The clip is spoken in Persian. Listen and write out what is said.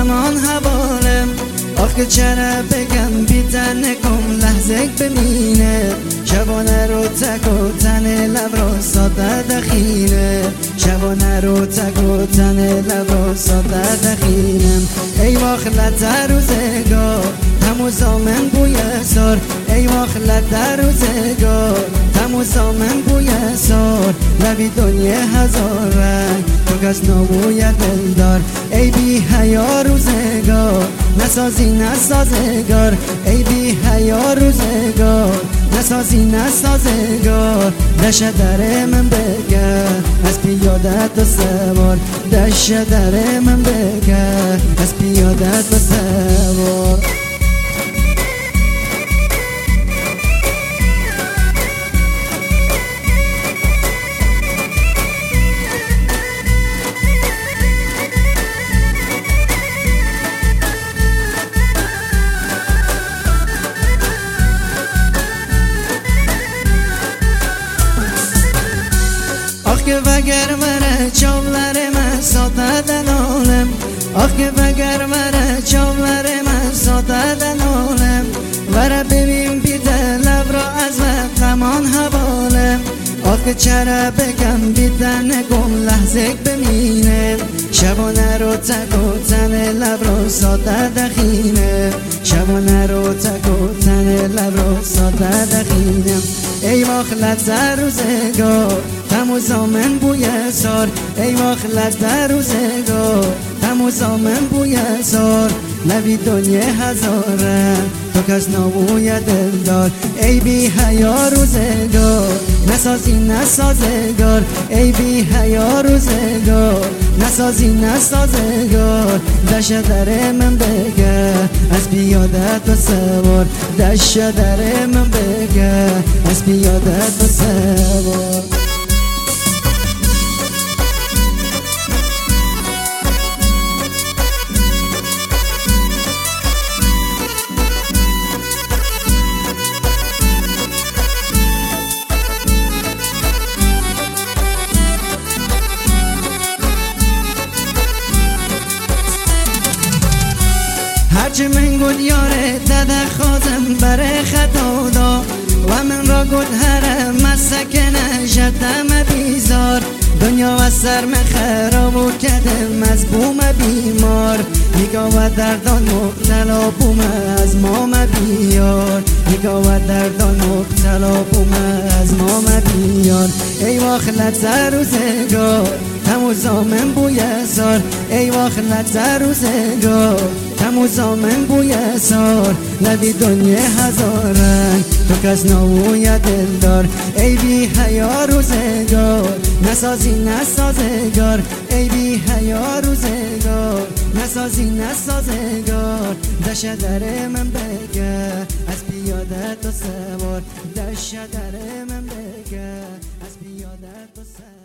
زمان حوالم آخه چرا بگم بیتن کم لحظه بمینه شبانه رو تک و تن لب رو ساده دخینه شبانه رو تک و تن لب رو ساده دخینم ای واخلت روزگار تمو زامن بوی سار ای واخلت روزگار تمو زامن بوی سار لبی دنیا هزار رنگ تو کس نبوی دلدار ای بی حیا روزگار نسازی نسازگار ای بی حیا روزگار نسازی نسازگار دشه در من بگر از پیادت و سوار دشه در من بگر از پیادت و سوار که وگر وره چاولر من ساده دلالم آخه وگر وره چاولر من ساده دلالم وره ببین بیده لب را از وقت غمان حوالم آخه چرا بگم بیده نگم لحظه بمینه شبانه رو تک و تن لب رو ساده دخینه شبانه رو تک و تن لب رو ساده دخینم ای واخلت روزگار تمو زامن بوی سار ای واخلت روزگار تمو زامن بوی سار لبی دنیا هزاره تو کس نبوی دلدار ای بی حیا روزگار نسازی نسازگار ای بی حیا روزگار نسازی نسازگار دشه در من بگر از بیادت و سوار دشه در من بگر از بیادت و سوار هرچه من گل یاره دده خواهم بره خطا دا و من را گل هره مسکنه جدم بیزار دنیا و سرم خراب و کدم مزبوم بیمار نگاه و دردان مبتلا بوم از مام بیار نگاه و دردان مبتلا بوم از مام بیار ای واخلت روزگار تمو زامن بوی سار ای واخلت روزگار تمو زامن بوی سار لبی دنیا هزار رنگ تو کس نبوی دلدار ای بی حیا روزگار نسازی نسازگار ای بی حیا روزگار نسازی نسازگار دشه در من بگر از پیادت و سوار دشه در من بگر از پیادت و سوار